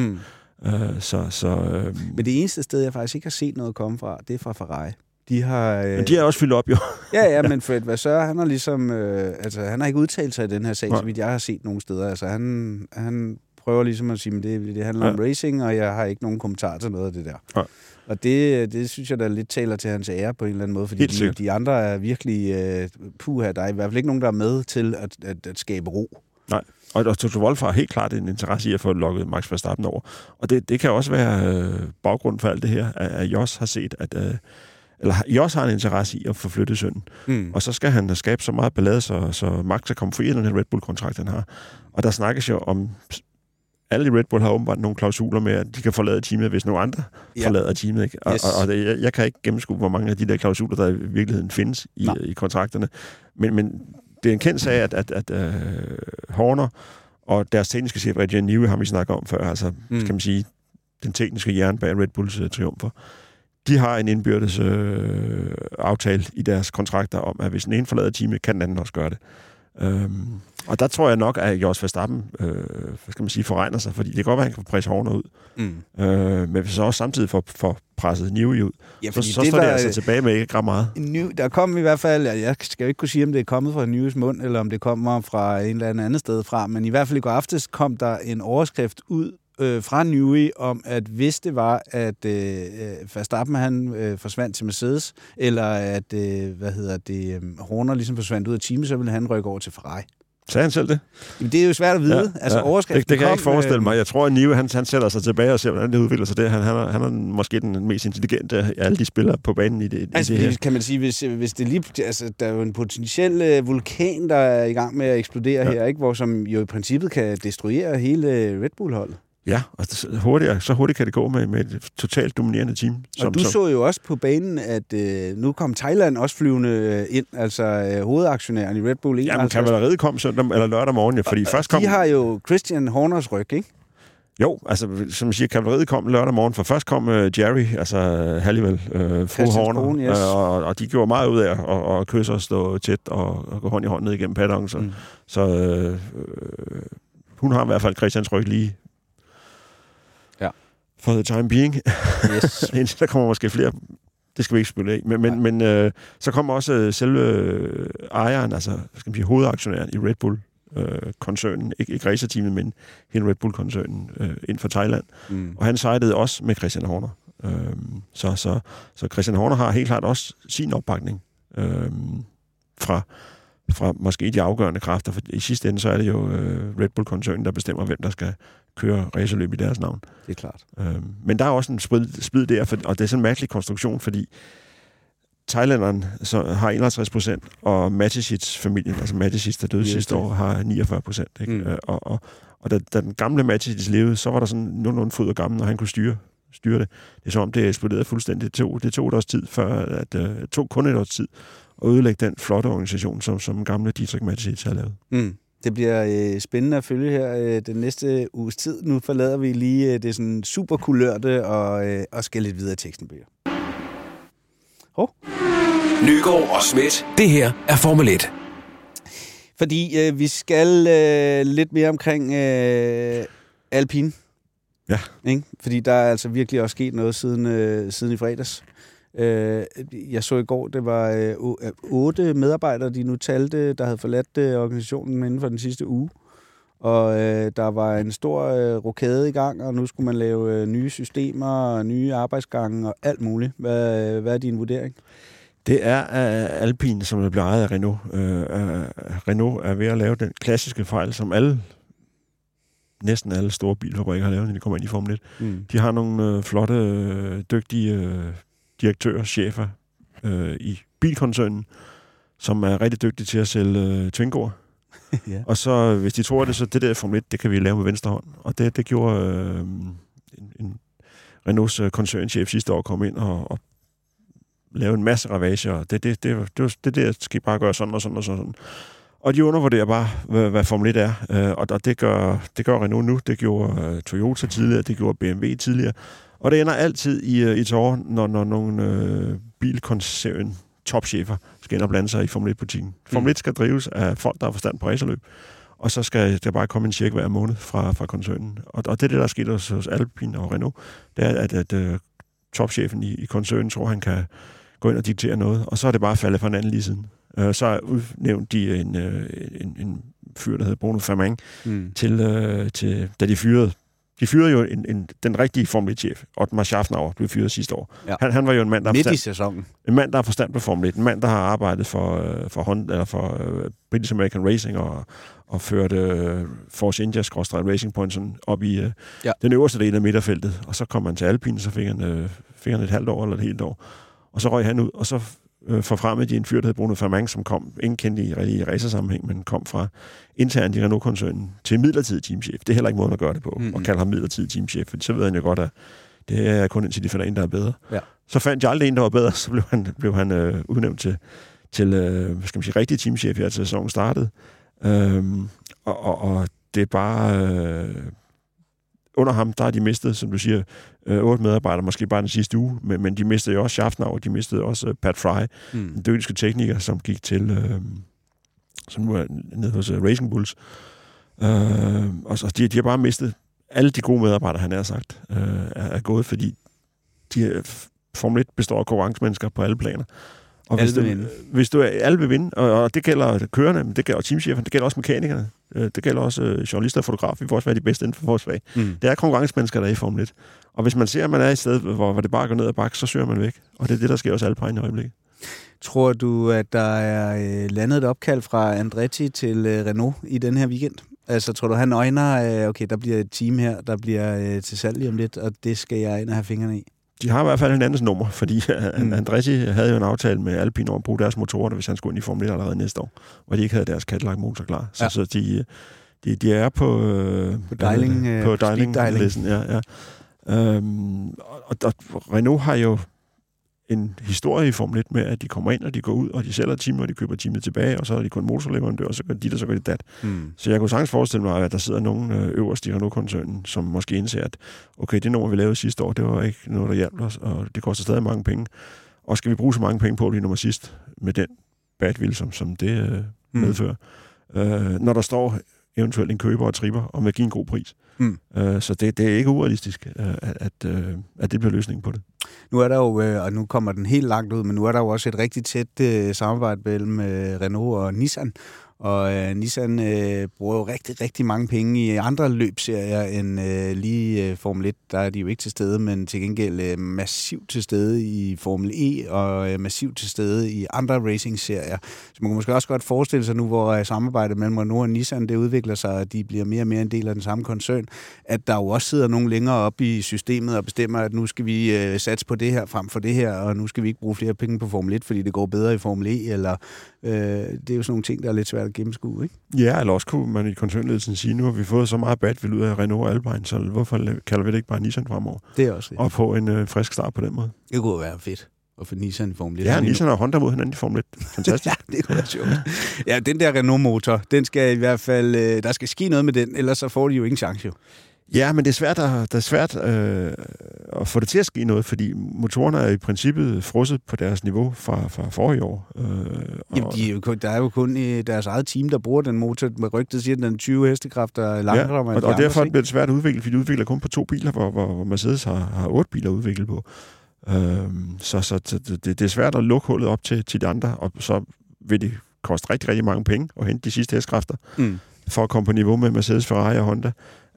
Men det eneste sted, jeg faktisk ikke har set noget komme fra, det er fra Ferrari. Men de har også fyldt op, jo. ja, men Fred Vasseur, han har ligesom... han har ikke udtalt sig i den her sag, så vidt jeg har set nogen steder. Altså, han prøver ligesom at sige, at det handler om racing, og jeg har ikke nogen kommentar til noget af det der. Ja. Og det synes jeg, der lidt taler til hans ære på en eller anden måde, fordi de andre er virkelig... der er i hvert fald ikke nogen, der er med til at skabe ro. Nej. Og Toto Wolff har helt klart en interesse i at få lukket Max Verstappen over. Og det kan også være baggrunden for alt det her, at Jos har set, eller Jos har en interesse i at få flyttet sønnen. Og så skal han skabe så meget ballade, så Max kan komme fri af den her Red Bull-kontrakt, han har. Og der snakkes jo om... Alle i Red Bull har åbenbart nogle klausuler med, at de kan forlade teamet, hvis nogle andre forlader teamet. Ikke? Og jeg kan ikke gennemskue, hvor mange af de der klausuler, der i virkeligheden findes i kontrakterne. Men det er en kendt sag, at Horner og deres tekniske chef, Adrian Newey, har vi snakket om før, altså, skal man sige, den tekniske hjerne bag Red Bulls triumfer. De har en indbyrdes aftale i deres kontrakter om, at hvis den ene forlader teamet, kan den anden også gøre det. Og der tror jeg nok, at Jos Verstappen forregner sig, fordi det kan godt være, at han kan presse Horner ud. Men hvis så også samtidig får presset Newey ud, så står det altså tilbage med ikke ret meget. Der kom i hvert fald, jeg skal jo ikke kunne sige, om det er kommet fra Neweys mund, eller om det kommer fra en eller anden sted fra, men i hvert fald i går aftes kom der en overskrift ud fra Newey om, at hvis det var, at Verstappen han forsvandt til Mercedes, eller at Horner ligesom forsvandt ud af teamet, så ville han rykke over til Ferrari. Sagde han selv det? Jamen, det er jo svært at vide. Overskriften det kan jeg ikke forestille mig. Jeg tror, at Newey han sætter sig tilbage og ser, hvordan det udvikler sig. Han er måske den mest intelligente af alle de spillere på banen i det. Altså, det kan man sige, hvis det lige... Altså, der er jo en potentiel vulkan, der er i gang med at eksplodere her, ikke? Hvor som jo i princippet kan destruere hele Red Bull-holdet. Ja, og så hurtigt kan det gå med et totalt dominerende team. Og du så jo også på banen, at nu kom Thailand også flyvende ind, altså hovedaktionæren i Red Bull. Jamen, kavaleriet kom søndag eller lørdag morgen, fordi først kom... De har jo Christian Horners ryg, ikke? Jo, altså, som jeg siger, kavaleriet kom lørdag morgen, for først kom Jerry, altså Halliwell, fru Horner, yes. Og de gjorde meget ud af at kysse og stå tæt og gå hånd i hånd ned igennem paddocken, så hun har i hvert fald Christians ryg lige for the time being. Yes. Der kommer måske flere. Det skal vi ikke spekulere i. Men så kommer også selve ejeren, altså skal man sige, hovedaktionæren i Red Bull-koncernen, ikke racerteamet, men hele Red Bull-koncernen inden for Thailand. Og han sejlede også med Christian Horner. Så Christian Horner har helt klart også sin opbakning fra måske de afgørende kræfter, for i sidste ende så er det jo Red Bull-koncernen, der bestemmer, hvem der skal køre racerløb i deres navn. Det er klart. Men der er også en splid der, og det er sådan en mærkelig konstruktion, fordi thailænderen så har 51%, og Mateschitz-familien, altså Mateschitz, der døde sidste år, har 49%. Ikke? Og da den gamle Mateschitz levede, så var der sådan nogenlunde fod og gammel, og han kunne styre det. Det er som om, det eksploderede fuldstændig. Det tog et års tid, tog kun et års tid at ødelægge den flotte organisation, som gamle Dietrich Mateschitz har lavet. Det bliver spændende at følge her den næste uges tid. Nu forlader vi lige det sådan super kulørte og skal lidt videre i teksten, Bøger. Nygaard og Schmidt. Det her er Formel 1. Fordi vi skal lidt mere omkring alpin. Ja. Ikke? Fordi der er altså virkelig også sket noget siden i fredags. Jeg så i går, det var 8 medarbejdere, de nu talte, der havde forladt organisationen inden for den sidste uge. Og der var en stor rokade i gang, og nu skulle man lave nye systemer, nye arbejdsgange og alt muligt. Hvad er din vurdering? Det er Alpine, som bliver ejet af Renault. Renault er ved at lave den klassiske fejl, som næsten alle store bilfabrikker har lavet, når de kommer ind i Formel 1. De har nogle flotte, dygtige direktører, chefer i bilkoncernen, som er rigtig dygtige til at sælge Twingo'er. Ja. Og så, hvis de tror det, så det der Formel 1, det kan vi lave med venstre hånd. Og det gjorde en Renaults koncernchef sidste år, kom ind og lave en masse ravager. Det der skal I bare gøre sådan og sådan og sådan. Og de undervurderer bare, hvad Formel 1 er. Og det gør Renault nu. Det gjorde Toyota tidligere, det gjorde BMW tidligere. Og det ender altid i tårer, når nogle bilkoncern topchefer skal ind og blande sig i Formel 1-butikken. Formel 1 skal drives af folk, der har forstand på racerløb. Og så skal der bare komme en check hver måned fra koncernen. Og det er det, der er sket hos Alpine og Renault. Det er, at topchefen i koncernen tror, han kan gå ind og diktere noget. Og så er det bare faldet fra en anden lige siden. Så udnævnt de en fyr, der hedder Bruno Fairman, til da de fyrede. De fyrede jo den rigtige Formel 1-chef, Otmar Schaffnauer, blev fyret sidste år. Ja. Han var jo en mand, der midt i sæsonen. En mand, der har forstand på Formel 1. En mand, der har arbejdet for British American Racing og ført Force India-Racing Point op i den øverste del af midterfeltet. Og så kom han til Alpine, så fik han et halvt år eller et helt år. Og så røg han ud, og så forfremmede de en fyr, der hed Bruno Fairman, som kom, ingen kendte i racersammenhæng, men kom fra internt i Renault-koncernen til midlertidig teamchef. Det er heller ikke måden at gøre det på, at kalde ham midlertidig teamchef, for så ved han jo godt, at det er kun indtil de finder en, der er bedre. Ja. Så fandt jeg aldrig en, der var bedre, så blev han udnævnt til hvad skal man sige, rigtig teamchef, her til sæsonen startede. Og det er bare... under ham, der har de mistet, som du siger, 8 medarbejdere, måske bare den sidste uge, men de mistede jo også Schaffnauer, de mistede også Pat Fry, den dygtige tekniker, som gik til, som nu er nede hos Racing Bulls. Og så de har bare mistet alle de gode medarbejdere, han har sagt, er gået, fordi Formel 1 består af konkurrencemennesker på alle planer. Og hvis du alle vil vinde, og det gælder kørerne, men det gælder teamchefen, det gælder også mekanikerne, det gælder også journalister og fotografer, vi får også være de bedste inden for vores fag. Det er konkurrencemennesker, der er i Formel 1. Og hvis man ser, at man er i et sted, hvor det bare går ned ad bakke, så søger man væk. Og det er det, der sker også Alpine i øjeblikket. Tror du, at der er landet et opkald fra Andretti til Renault i den her weekend? Altså, tror du, han øjner, okay, der bliver et team her, der bliver til salg lige om lidt, og det skal jeg ind og have fingrene i? De har i hvert fald en andens nummer, fordi Andretti havde jo en aftale med Alpine om at bruge deres motorer, hvis han skulle ind i Formel 1 allerede næste år, hvor de ikke havde deres Cadillac-motor klar. Så de er på Deiling-listen. Ja. Og Renault har jo en historie i Formel 1 med, at de kommer ind, og de går ud, og de sælger teamet, og de køber teamet tilbage, og så er de kun motorleverandør, og så gør de der, så gør de dat. Så jeg kunne sagtens forestille mig, at der sidder nogen øverst i Renault-koncernen, som måske indser, at okay, det nummer, vi lavede sidste år, det var ikke noget, der hjalp os, og det koster stadig mange penge. Og skal vi bruge så mange penge på at blive nummer sidst, med den badwill, som det medfører? Når der står eventuelt en køber og tripper, og med give en god pris. Så det er ikke urealistisk, at det bliver løsningen på det. Nu er der jo, og nu kommer den helt langt ud, men nu er der jo også et rigtig tæt samarbejde mellem Renault og Nissan. Og Nissan bruger jo rigtig, rigtig mange penge i andre løbserier end lige Formel 1. Der er de jo ikke til stede, men til gengæld massivt til stede i Formel E og massivt til stede i andre racing-serier. Så man kan måske også godt forestille sig nu, hvor samarbejdet mellem Renault og Nissan det udvikler sig, og de bliver mere og mere en del af den samme koncern, at der jo også sidder nogen længere op i systemet og bestemmer, at nu skal vi satse på det her frem for det her, og nu skal vi ikke bruge flere penge på Formel 1, fordi det går bedre i Formel E, eller det er jo sådan nogle ting, der er lidt svært at gennemskue, ikke? Ja, eller også kunne man i koncernledelsen sige, nu har vi fået så meget badwill ud af Renault og Alpine, så hvorfor kalder vi det ikke bare Nissan fremover? Det er også det. Og på en frisk start på den måde. Det kunne være fedt at få Nissan i Formel 1. Ja, Nissan og Honda mod hinanden i Formel 1. Fantastisk. Ja, det kunne være sjovt. Ja, den der Renault-motor, den skal i hvert fald, der skal ske noget med den, ellers så får de jo ingen chance jo. Ja, men det er svært at få det til at ske noget, fordi motorerne er i princippet frosset på deres niveau fra forrige år. Jamen, der er jo kun deres eget team, der bruger den motor. Med rygtet siger, at den 20 hestekræfter langsommere. Ja, og derfor bliver det svært at udvikle, fordi de udvikler kun på 2 biler, hvor Mercedes har 8 biler udviklet på. Så det er svært at lukke hullet op til de andre, og så vil det koste rigtig, rigtig mange penge at hente de sidste hestekræfter for at komme på niveau med Mercedes, Ferrari og Honda.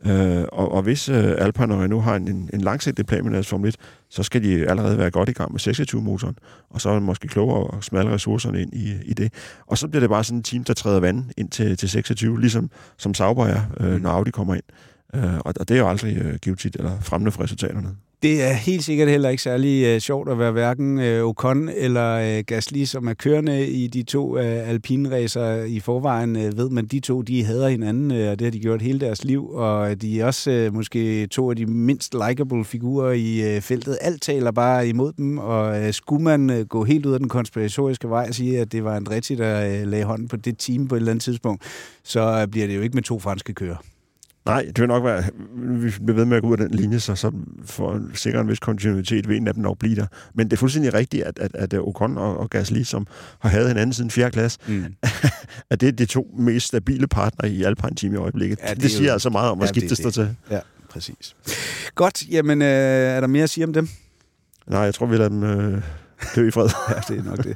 Og hvis Alpine og Renault har en langsigtet plan med deres Formel 1, så skal de allerede være godt i gang med 26-motoren, og så er det måske klogere at smadre ressourcerne ind i det. Og så bliver det bare sådan et team, der træder vand ind til 26, ligesom som Sauber er, når Audi kommer ind. Og det er jo aldrig givetigt eller fremmende for resultaterne. Det er helt sikkert heller ikke særlig sjovt at være hverken Ocon eller Gasly, som er kørende i de 2 alpine-racer i forvejen, ved man, de 2, de hader hinanden, og det har de gjort hele deres liv, og de er også måske 2 af de mindst likable figurer i feltet. Alt taler bare imod dem, og skulle man gå helt ud af den konspiratoriske vej og sige, at det var Andretti, der lagde hånden på det team på et eller andet tidspunkt, så bliver det jo ikke med 2 franske kører. Nej, det vil nok være, vi bliver ved med at gå ud af den linje, så for sikkert en vis kontinuitet vil en af dem nok blive der. Men det er fuldstændig rigtigt, at Ocon og Gasly, som har haft hinanden siden 4. klasse, at det er de 2 mest stabile partnere i Alpine-team i øjeblikket. Ja, det siger jo altså meget om, hvad skiftes der til. Ja, præcis. Godt, jamen er der mere at sige om dem? Nej, jeg tror, vi lader dem dø i fred. Ja, det er nok det.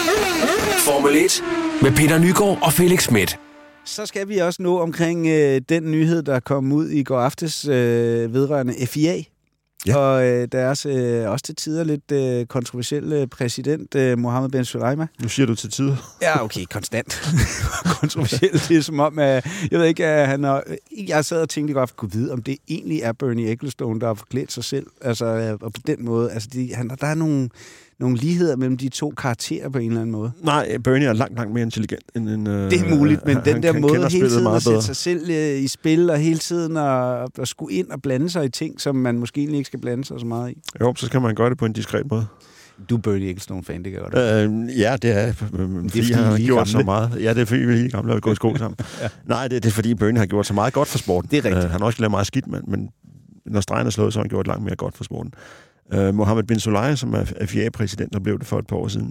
Formel 1 med Peter Nygaard og Felix Schmidt. Så skal vi også nå omkring den nyhed, der kom ud i går aftes vedrørende FIA. Ja. Og deres også til tider lidt kontroversielle præsident, Mohammed Ben Sulayem. Nu siger du til tider. Ja, okay, konstant. Kontroversielt. Det er som om, jeg ved ikke, jeg sad og tænkte, at jeg kunne vide, om det egentlig er Bernie Ecclestone, der har forklædt sig selv. Altså, og på den måde, altså, der er nogle ligheder mellem de 2 karakterer på en eller anden måde. Nej, Bernie er langt mere intelligent end det er muligt, men den der måde hele tiden at sætte sig selv i spil, og hele tiden at skulle ind og blande sig i ting, som man måske egentlig ikke skal blande sig så meget i. Jo, så skal man gøre det på en diskret måde. Du er Bernie Ecclestone-fan, det gør du. Ja, det er fordi han har gjort så meget. Ja, det er fordi vi er lige gamle, og vi går i sko sammen. Ja. Nej, det er fordi Bernie har gjort så meget godt for sporten. Det er rigtigt. Han har også lavet meget skidt, men når stregen er slået, så har han gjort langt mere godt for sporten. Mohammed bin Sulayem, som er FIA-præsident, der blev det for et par år siden,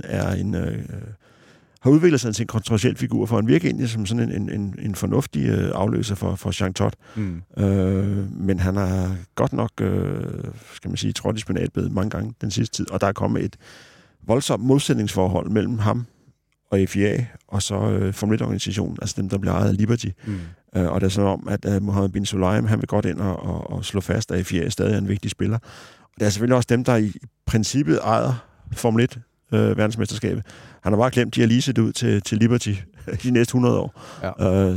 har udviklet sig til en kontroversiel figur, for han virker egentlig som sådan en fornuftig afløser for Jean Todt. Men han har godt nok, skal man sige, trådt i spinatbedet mange gange den sidste tid, og der er kommet et voldsomt modsætningsforhold mellem ham og FIA, og så Formel 1-organisationen, altså dem, der bliver ejet af Liberty. Og det er sådan om, at Mohammed bin Sulayem, han vil godt ind og slå fast, at FIA stadig er en vigtig spiller. Og det er selvfølgelig også dem, der i princippet ejer Formel 1 verdensmesterskabet. Han har bare glemt, de har leaset ud til Liberty de næste 100 år. Ja.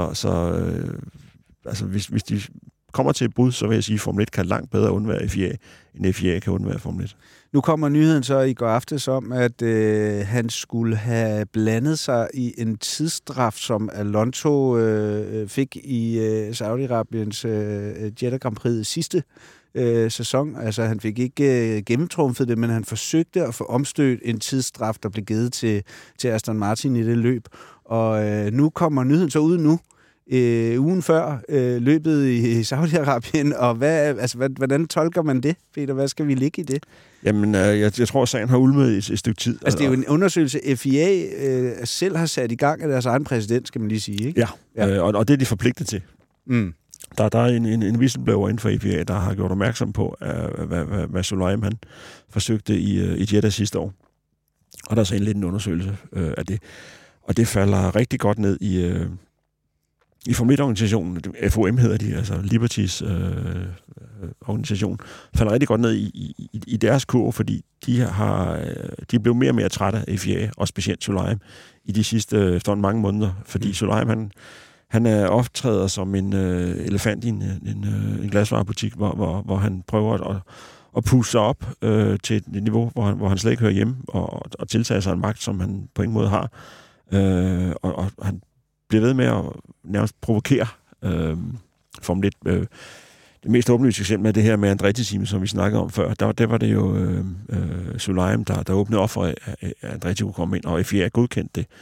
Altså, hvis de kommer til et brud, så vil jeg sige, at Formel 1 kan langt bedre undvære FIA, end FIA kan undvære Formel 1. Nu kommer nyheden så i går aftes om, at han skulle have blandet sig i en tidsstraf, som Alonso fik i Saudi-Arabiens Jeddah Grand Prix sidste sæson. Altså, han fik ikke gennemtrumfet det, men han forsøgte at få omstødt en tidsstraf, der blev givet til Aston Martin i det løb. Og nu kommer nyheden så ud nu, ugen før løbet i Saudi-Arabien, og hvordan tolker man det, Peter? Hvad skal vi ligge i det? Jamen, jeg tror, at sagen har ulmet et stykke tid. Altså, det er jo en undersøgelse, FIA selv har sat i gang af deres egen præsident, skal man lige sige, ikke? Ja. Og det er de forpligtet til. Der er en whistleblower inden for FIA, der har gjort opmærksom på, hvad Sulayem han forsøgte i Jeddah sidste år. Og der er så lidt en undersøgelse af det. Og det falder rigtig godt ned i Formel 1-organisationen, FOM hedder de, altså Libertys organisation, falder rigtig godt ned i deres kurve, fordi de blev mere og mere trætte af FIA, og specielt Sulayem, i de sidste mange måneder, fordi Sulayem, han er optræder som en elefant i en glasvarebutik, hvor han prøver at pusse sig op til et niveau, hvor han slet ikke hører hjemme, og tiltager sig en magt, som han på ingen måde har. Og han bliver ved med at nærmest provokere Formel 1. Det mest åbenlyse eksempel er det her med Andretti-teamet, som vi snakkede om før. Der var det jo Sulayem, der åbnede op for, at Andretti kunne komme ind, og FIA godkendte det.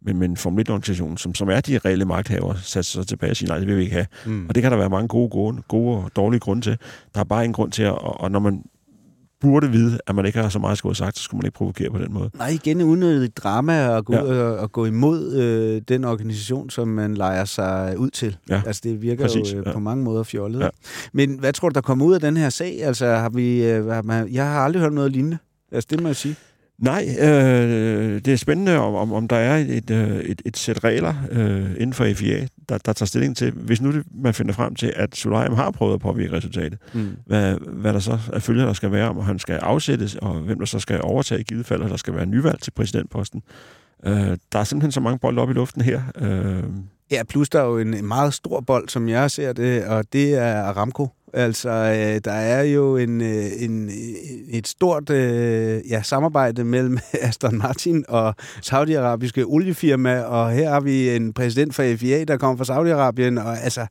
en Formel 1-organisation, som er de reelle magthavere, satte sig tilbage og sige, nej, det vil vi ikke have. Og det kan der være mange gode og dårlige grunde til. Der er bare en grund til, og når man burde vide, at man ikke har så meget skåret sagt, så skulle man ikke provokere på den måde. Nej, igen unødigt drama at gå ud og gå imod den organisation, som man lejer sig ud til. Ja. Altså, det virker præcis, jo på mange måder fjollet. Ja. Men hvad tror du, der kommer ud af den her sag? Altså, jeg har aldrig hørt noget lignende. Altså, det må jeg sige. Nej, det er spændende, om der er et sæt regler inden for FIA, der tager stilling til, hvis nu man finder frem til, at Sulayem har prøvet at påvirke resultatet, hvad der så er følger, der skal være, om han skal afsættes, og hvem der så skal overtage i givet fald, og der skal være nyvalg til præsidentposten. Der er simpelthen så mange bolde op i luften her. Ja, plus der er jo en meget stor bold, som jeg ser det, og det er Aramco. Altså, der er jo et stort samarbejde mellem Aston Martin og saudiarabiske oliefirma, og her har vi en præsident for FIA, der kommer fra Saudi-Arabien, og altså,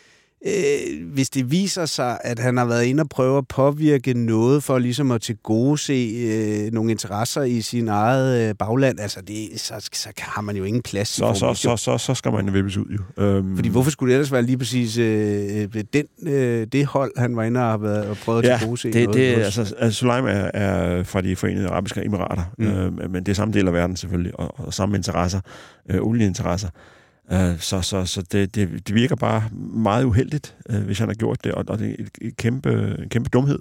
hvis det viser sig, at han har været inde og prøve at påvirke noget for ligesom at tilgodese nogle interesser i sin eget bagland, altså så har man jo ingen plads. Så skal man vippes ud, jo. Fordi hvorfor skulle det ellers være lige præcis det hold, han var inde og har været og prøvet at tilgodese? Sulayem er fra de Forenede Arabiske Emirater, men det er samme del af verden selvfølgelig, og samme interesser, olieinteresser. Så det virker bare meget uheldigt, hvis han har gjort det, og det er en kæmpe dumhed,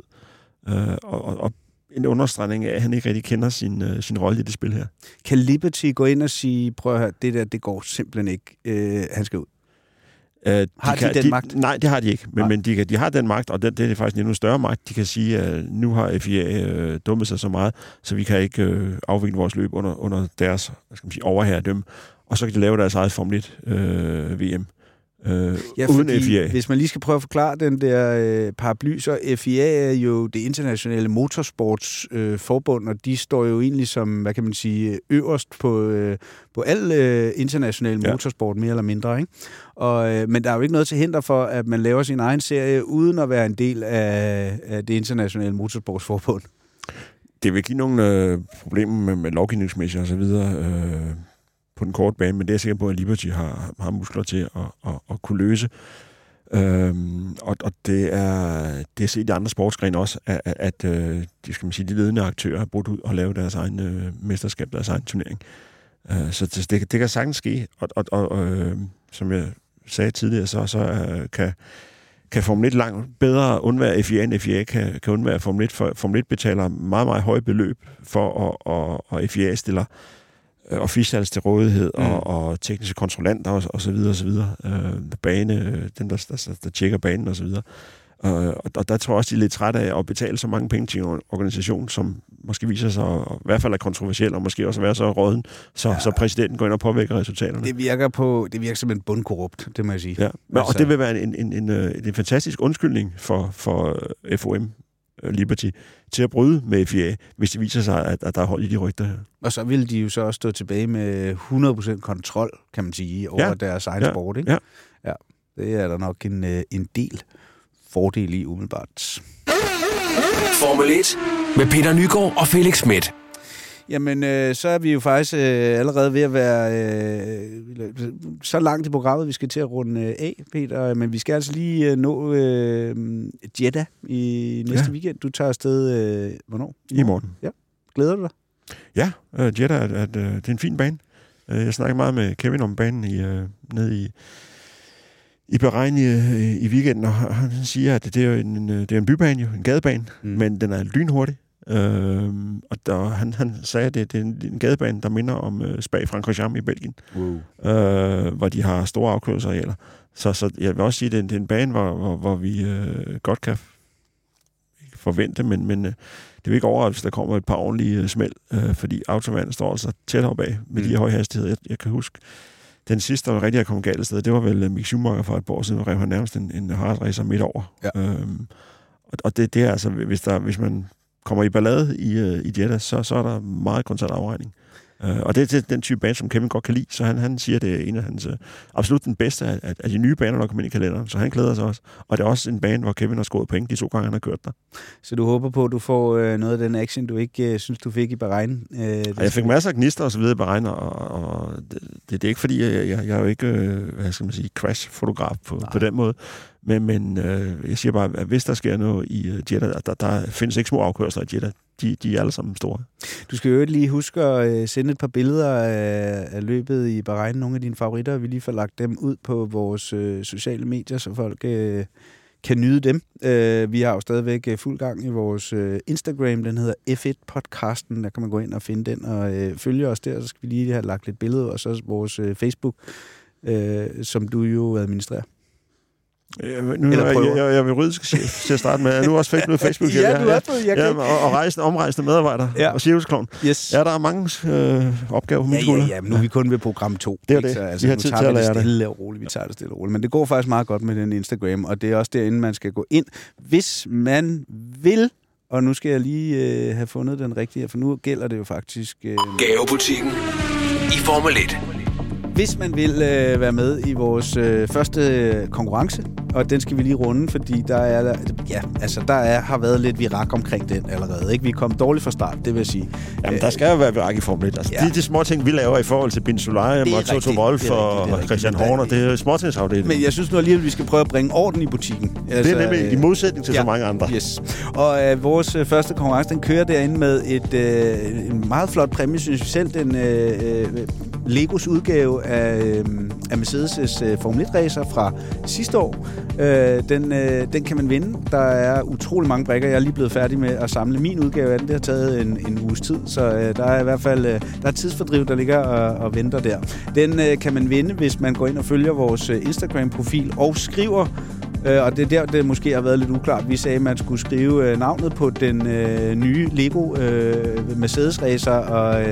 og en understregning af, at han ikke rigtig kender sin rolle i det spil her. Kan Liberty gå ind og sige, prøv at høre, det går simpelthen ikke, han skal ud? Har de den magt? Nej, det har de ikke, men de har den magt, og det er faktisk en endnu større magt. De kan sige, at nu har FIA dummet sig så meget, så vi kan ikke afvikle vores løb under deres overherredømme. Og så kan de lave deres eget Formel 1 VM uden FIA. Hvis man lige skal prøve at forklare den der paraply, så FIA er jo det internationale motorsportsforbund, og de står jo egentlig som, hvad kan man sige, øverst på al international motorsport, mere eller mindre, ikke? Men der er jo ikke noget til hinder for, at man laver sin egen serie, uden at være en del af det internationale motorsportsforbund. Det vil give nogle problemer med lovgivningsmæssigt og så videre, på den korte bane, men det er sikkert på, at Liberty har muskler til at kunne løse. Og det er set i andre sportsgrene også, at de ledende aktører har brudt ud og lavet deres egen mesterskab, deres egen turnering. Så det kan sagtens ske, og som jeg sagde tidligere, så kan Formel 1 langt bedre undvære FIA, end FIA kan undvære Formel 1, for Formel 1 betaler meget, meget høje beløb for, og FIA stiller officials til rådighed og tekniske kontrollanter og så videre og så videre. Bane, den der tjekker banen og så videre. Og der tror jeg også, de er lidt trætte af at betale så mange penge til en organisation, som måske viser sig at i hvert fald er kontroversiel, og måske også at være så råden, så præsidenten går ind og påvirker resultaterne. Det virker som en bundkorrupt, det må jeg sige. Ja. Og det vil være en fantastisk undskyldning for FOM Liberty til at bryde med FIA, hvis det viser sig, at der er hold i de rygter her. Og så vil de jo så også stå tilbage med 100% kontrol, kan man sige, over deres egen sport, ikke? Ja. Det er der nok en del fordel i umiddelbart. Formel 1 med Peter Nygaard og Felix Schmidt. Jamen, så er vi jo faktisk allerede ved at være så langt i programmet, vi skal til at runde af, Peter. Men vi skal altså lige nå Jeddah i næste weekend. Du tager afsted, hvornår? I morgen. Ja. Glæder du dig? Ja, Jeddah det er en fin bane. Jeg snakker meget med Kevin om banen nede i Bahrain i weekenden, og han siger, at det er en bybane, jo, en gadebane, men den er lynhurtig. Og han sagde, at det er en gadebane, der minder om Spa-Francorchamps i Belgien, hvor de har store afkørselsarealer. Så jeg vil også sige, at det er en bane, hvor vi godt kan forvente, men det er ikke overraskende, hvis der kommer et par ordentlige smæld, fordi autobanen står altså tæt op af med de høje hastigheder. Jeg kan huske, den sidste, der rigtig er kommet galt af sted, det var vel Mick Schumacher for et par år siden, hvor rev han nærmest en hardracer midt over. Ja. Og det er altså, hvis man kommer i ballade i Jeddah, så er der meget grund til afregning. Og det er den type bane, som Kevin godt kan lide, så han siger, det er en af hans absolut den bedste af de nye baner, der kommer ind i kalenderen, så han glæder sig også. Og det er også en bane, hvor Kevin har scoret point de 2 gange, han har kørt der. Så du håber på, at du får noget af den action, du ikke synes, du fik i Bahrain? Jeg fik masser af gnister og så videre i Bahrain, og det er ikke fordi, jeg er jo ikke, hvad skal man sige, crash-fotograf på den måde. Men jeg siger bare, at hvis der sker noget i Jeddah, der findes ikke små afkørsler i Jeddah. De er alle sammen store. Du skal jo lige huske at sende et par billeder af løbet i Bahrain. Nogle af dine favoritter, vi lige får lagt dem ud på vores sociale medier, så folk kan nyde dem. Vi har jo stadigvæk fuld gang i vores Instagram. Den hedder F1-podcasten. Der kan man gå ind og finde den og følge os der. Så skal vi lige have lagt lidt billeder, og så vores Facebook, som du jo administrerer. Jeg er juridisk chef til at starte med. Nu også Facebook. Ja, du er på. Og omrejsende medarbejdere og cirkusklovn. Yes. Ja, der er mange opgaver på min skole. Ja, men nu er vi kun ved program 2. Det er det. Altså, vi har tid til at lære det. Vi tager det stille og roligt. Men det går faktisk meget godt med den Instagram, og det er også derinde, man skal gå ind. Hvis man vil, og nu skal jeg lige have fundet den rigtige, for nu gælder det jo faktisk... Gavebutikken i Formel 1. Hvis man vil være med i vores første konkurrence, og den skal vi lige runde, fordi der har været lidt virak omkring den allerede. Ikke? Vi er kommet dårligt fra start, det vil jeg sige. Jamen, der skal jo være virak i Formel 1. Altså, de små ting, vi laver i forhold til Bin Sulayem og Toto Wolff og Christian Horner, det er småtingsafdelingen. Men jeg synes nu alligevel, vi skal prøve at bringe orden i butikken. Altså, det er nemlig i modsætning til så mange andre. Yes. Og vores første konkurrence, den kører derinde med en meget flot præmie, synes vi selv. Den Legos udgave af Mercedes' Formel 1-racer fra sidste år. Den kan man vinde. Der er utrolig mange brikker. Jeg er lige blevet færdig med at samle min udgave af den. Det har taget en uges tid, så der er i hvert fald der er et tidsfordriv, der ligger og venter der. Den kan man vinde, hvis man går ind og følger vores Instagram-profil og skriver. Og det er der, det måske har været lidt uklart. Vi sagde, at man skulle skrive navnet på den nye Lego Mercedes-racer, og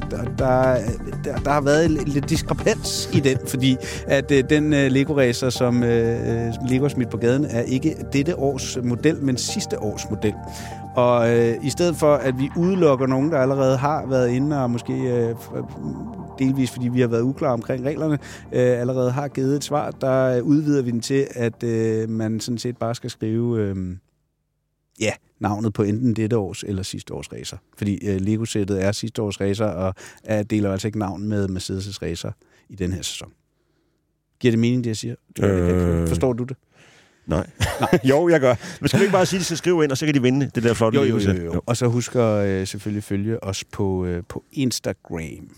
der har været lidt diskrepans i den, fordi at den Lego-racer, som Lego har smidt på gaden, er ikke dette års model, men sidste års model. Og i stedet for, at vi udelukker nogen, der allerede har været inde, og måske delvis fordi vi har været uklare omkring reglerne, allerede har givet et svar, der udvider vi den til, at man sådan set bare skal skrive navnet på enten dette års eller sidste års racer. Fordi Lego-sættet er sidste års racer, og deler altså ikke navn med Mercedes' racer i den her sæson. Giver det mening, det jeg siger? Forstår du det? Nej. Jo, jeg gør. Men skal du ikke bare sige, at de skal skrive ind, og så kan de vinde det der flotte Jo. Og så husker selvfølgelig følge os på Instagram.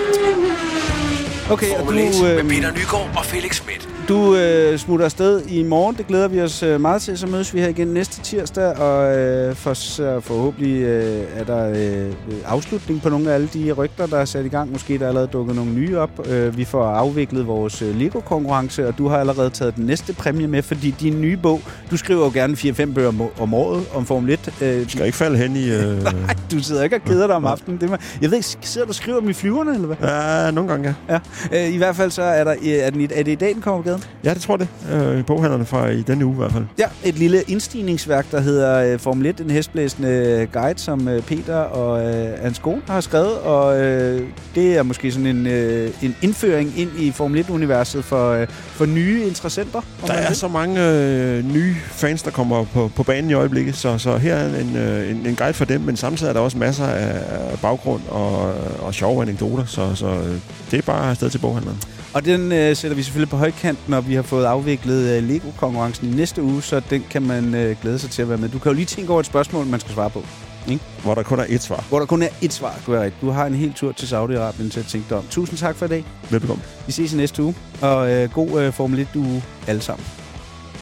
Okay, og du... med Peter Nygaard og Felix Schmidt. Du smutter afsted i morgen. Det glæder vi os meget til. Så mødes vi her igen næste tirsdag, og forhåbentlig er der afslutning på nogle af alle de rygter, der er sat i gang. Måske der er allerede dukket nogle nye op. Vi får afviklet vores Lego-konkurrence, og du har allerede taget den næste præmie med, fordi din nye bog, du skriver jo gerne 4-5 bøger om året om Formel 1. Du skal ikke falde hen i... Nej, du sidder ikke og keder dig om aftenen. Jeg ved ikke, sidder du og skriver dem i flyverne, eller hvad? Ja, nogle gange, ja. I hvert fald så er det i dag, den kommer på gaden? Ja, det tror jeg det. Boghandlerne fra i denne uge i hvert fald. Ja, et lille indstigningsværk, der hedder Formel 1, en hestblæsende guide, som Peter og hans kone har skrevet, og det er måske sådan en indføring ind i Formel 1-universet for nye interessenter. Der er så mange nye fans, der kommer på banen i øjeblikket, så her er en guide for dem, men samtidig er der også masser af baggrund og sjove anekdoter, så det er bare afsted til boghandleren. Og den sætter vi selvfølgelig på højkant, når vi har fået afviklet Lego-konkurrencen i næste uge, så den kan man glæde sig til at være med. Du kan jo lige tænke over et spørgsmål, man skal svare på. Ikke? Hvor der kun er ét svar. Hvor der kun er ét svar, kunne være rigtigt. Du har en hel tur til Saudi-Arabien til at tænke dig om. Tusind tak for i dag. Velbekomme. Vi ses i næste uge, og god Formel 1-uge alle sammen.